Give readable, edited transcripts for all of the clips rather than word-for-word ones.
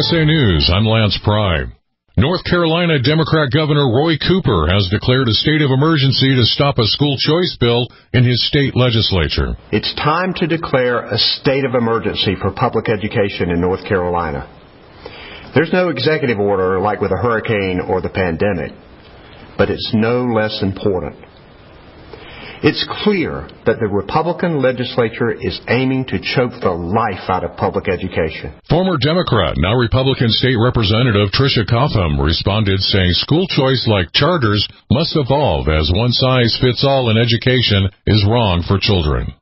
USA News, I'm Lance Pry. North Carolina Democrat Governor Roy Cooper has declared a state of emergency to stop a school choice bill in his state legislature. It's time to declare a state of emergency for public education in North Carolina. There's no executive order like with a hurricane or the pandemic, but it's no less important. It's clear that the Republican legislature is aiming to choke the life out of public education. Former Democrat, now Republican State Representative Tricia Cotham responded saying school choice like charters must evolve as one size fits all in education is wrong for children.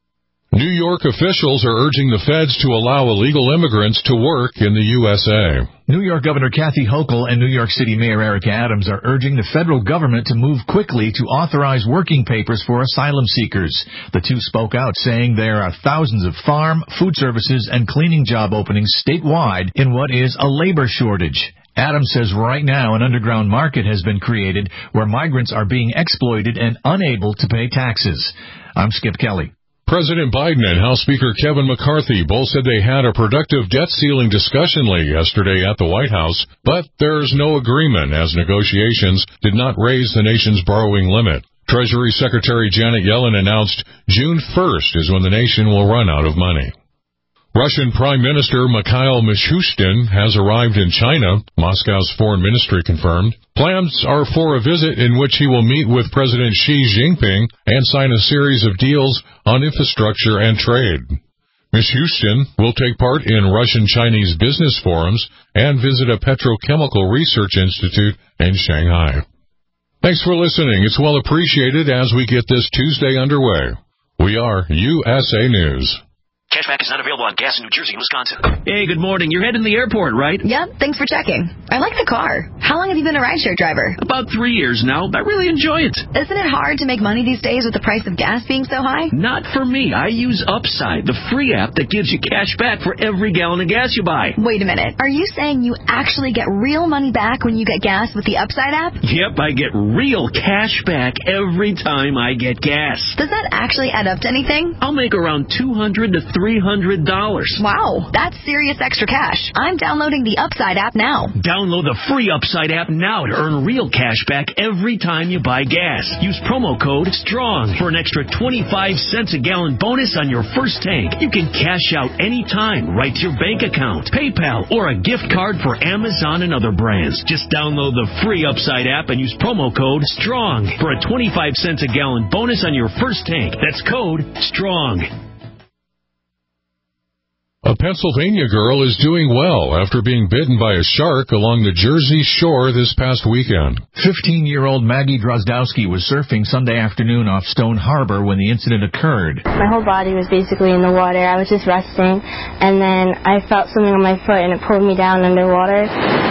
New York officials are urging the feds to allow illegal immigrants to work in the USA. New York Governor Kathy Hochul and New York City Mayor Eric Adams are urging the federal government to move quickly to authorize working papers for asylum seekers. The two spoke out saying there are thousands of farm, food services, and cleaning job openings statewide in what is a labor shortage. Adams says right now an underground market has been created where migrants are being exploited and unable to pay taxes. I'm Skip Kelly. President Biden and House Speaker Kevin McCarthy both said they had a productive debt ceiling discussion late yesterday at the White House, but there's no agreement as negotiations did not raise the nation's borrowing limit. Treasury Secretary Janet Yellen announced June 1st is when the nation will run out of money. Russian Prime Minister Mikhail Mishustin has arrived in China, Moscow's foreign ministry confirmed. Plans are for a visit in which he will meet with President Xi Jinping and sign a series of deals on infrastructure and trade. Mishustin will take part in Russian-Chinese business forums and visit a petrochemical research institute in Shanghai. Thanks for listening. It's well appreciated as we get this Tuesday underway. We are USA News. Cashback is not available on gas in New Jersey and Wisconsin. Hey, good morning. You're heading to the airport, right? Yep, thanks for checking. I like the car. How long have you been a rideshare driver? About 3 years now. I really enjoy it. Isn't it hard to make money these days with the price of gas being so high? Not for me. I use Upside, the free app that gives you cash back for every gallon of gas you buy. Wait a minute. Are you saying you actually get real money back when you get gas with the Upside app? Yep, I get real cash back every time I get gas. Does that actually add up to anything? I'll make around $200 to $300. Wow, that's serious extra cash. I'm downloading the Upside app now. Download the free Upside app now to earn real cash back every time you buy gas. Use promo code STRONG for an extra 25 cents a gallon bonus on your first tank. You can cash out anytime right to your bank account, PayPal, or a gift card for Amazon and other brands. Just download the free Upside app and use promo code STRONG for a 25 cents a gallon bonus on your first tank. That's code STRONG. A Pennsylvania girl is doing well after being bitten by a shark along the Jersey Shore this past weekend. 15-year-old Maggie Drozdowski was surfing Sunday afternoon off Stone Harbor when the incident occurred. My whole body was basically in the water. I was just resting, and then I felt something on my foot, and it pulled me down underwater.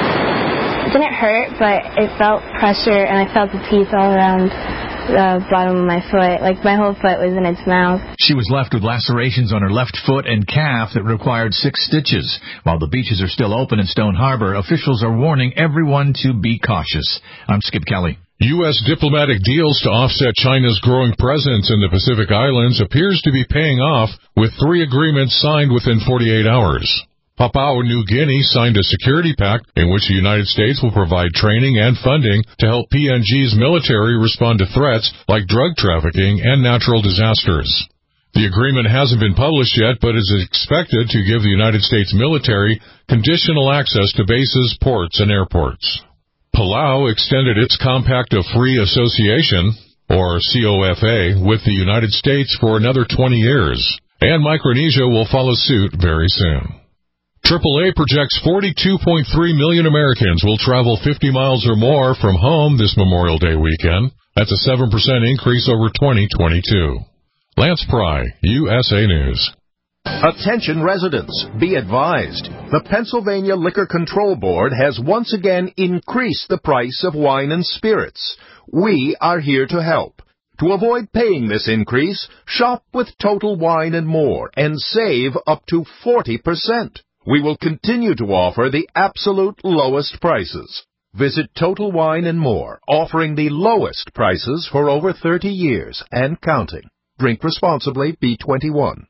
It didn't hurt, but it felt pressure, and I felt the teeth all around the bottom of my foot. Like my whole foot was in its mouth. She was left with lacerations on her left foot and calf that required 6 stitches. While the beaches are still open in Stone Harbor, officials are warning everyone to be cautious. I'm Skip Kelly. U.S. diplomatic deals to offset China's growing presence in the Pacific Islands appears to be paying off, with 3 agreements signed within 48 hours. Papua New Guinea signed a security pact in which the United States will provide training and funding to help PNG's military respond to threats like drug trafficking and natural disasters. The agreement hasn't been published yet, but is expected to give the United States military conditional access to bases, ports, and airports. Palau extended its Compact of Free Association, or COFA, with the United States for another 20 years, and Micronesia will follow suit very soon. AAA projects 42.3 million Americans will travel 50 miles or more from home this Memorial Day weekend. That's a 7% increase over 2022. Lance Pry, USA News. Attention residents, be advised. The Pennsylvania Liquor Control Board has once again increased the price of wine and spirits. We are here to help. To avoid paying this increase, shop with Total Wine and More and save up to 40%. We will continue to offer the absolute lowest prices. Visit Total Wine and More, offering the lowest prices for over 30 years and counting. Drink responsibly, be 21.